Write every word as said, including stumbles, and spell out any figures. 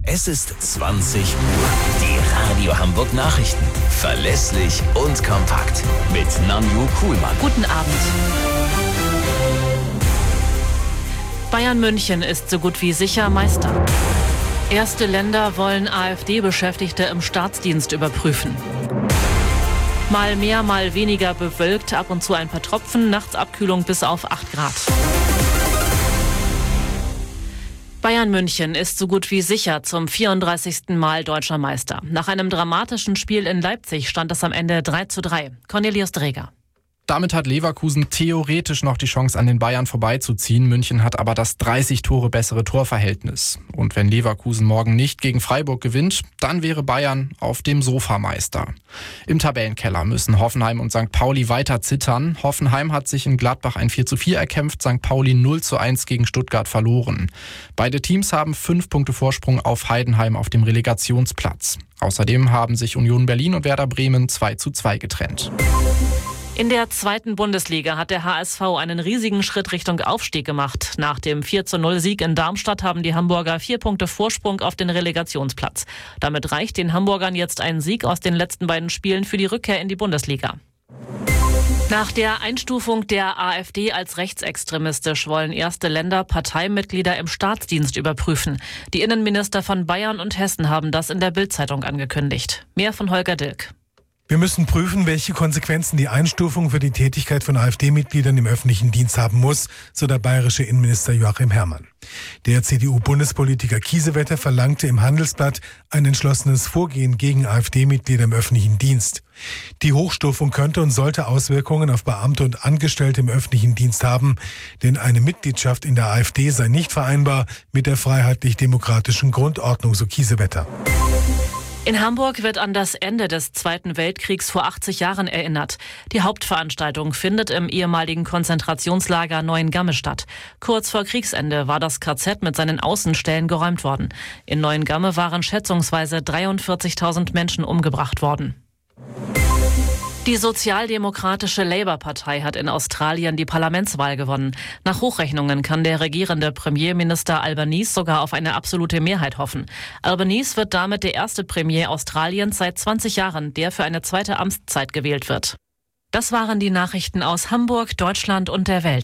Es ist zwanzig Uhr. Die Radio Hamburg Nachrichten. Verlässlich und kompakt. Mit Nanju Kuhlmann. Guten Abend. Bayern München ist so gut wie sicher Meister. Erste Länder wollen AfD-Beschäftigte im Staatsdienst überprüfen. Mal mehr, mal weniger bewölkt, ab und zu ein paar Tropfen, nachts Abkühlung bis auf acht Grad. Bayern München ist so gut wie sicher zum vierunddreißigsten Mal deutscher Meister. Nach einem dramatischen Spiel in Leipzig stand es am Ende drei zu drei. Cornelius Dreger. Damit hat Leverkusen theoretisch noch die Chance, an den Bayern vorbeizuziehen. München hat aber das dreißig Tore bessere Torverhältnis. Und wenn Leverkusen morgen nicht gegen Freiburg gewinnt, dann wäre Bayern auf dem Sofa Meister. Im Tabellenkeller müssen Hoffenheim und Sankt Pauli weiter zittern. Hoffenheim hat sich in Gladbach ein vier zu vier erkämpft, Sankt Pauli null zu eins gegen Stuttgart verloren. Beide Teams haben fünf Punkte Vorsprung auf Heidenheim auf dem Relegationsplatz. Außerdem haben sich Union Berlin und Werder Bremen zwei zu zwei getrennt. In der zweiten Bundesliga hat der H S V einen riesigen Schritt Richtung Aufstieg gemacht. Nach dem vier zu null Sieg in Darmstadt haben die Hamburger vier Punkte Vorsprung auf den Relegationsplatz. Damit reicht den Hamburgern jetzt ein Sieg aus den letzten beiden Spielen für die Rückkehr in die Bundesliga. Nach der Einstufung der AfD als rechtsextremistisch wollen erste Länder Parteimitglieder im Staatsdienst überprüfen. Die Innenminister von Bayern und Hessen haben das in der Bild-Zeitung angekündigt. Mehr von Holger Dilk. Wir müssen prüfen, welche Konsequenzen die Einstufung für die Tätigkeit von AfD-Mitgliedern im öffentlichen Dienst haben muss, so der bayerische Innenminister Joachim Herrmann. Der C D U-Bundespolitiker Kiesewetter verlangte im Handelsblatt ein entschlossenes Vorgehen gegen AfD-Mitglieder im öffentlichen Dienst. Die Hochstufung könnte und sollte Auswirkungen auf Beamte und Angestellte im öffentlichen Dienst haben, denn eine Mitgliedschaft in der AfD sei nicht vereinbar mit der freiheitlich-demokratischen Grundordnung, so Kiesewetter. In Hamburg wird an das Ende des Zweiten Weltkriegs vor achtzig Jahren erinnert. Die Hauptveranstaltung findet im ehemaligen Konzentrationslager Neuengamme statt. Kurz vor Kriegsende war das K Z mit seinen Außenstellen geräumt worden. In Neuengamme waren schätzungsweise dreiundvierzigtausend Menschen umgebracht worden. Die sozialdemokratische Labour-Partei hat in Australien die Parlamentswahl gewonnen. Nach Hochrechnungen kann der regierende Premierminister Albanese sogar auf eine absolute Mehrheit hoffen. Albanese wird damit der erste Premier Australiens seit zwanzig Jahren, der für eine zweite Amtszeit gewählt wird. Das waren die Nachrichten aus Hamburg, Deutschland und der Welt.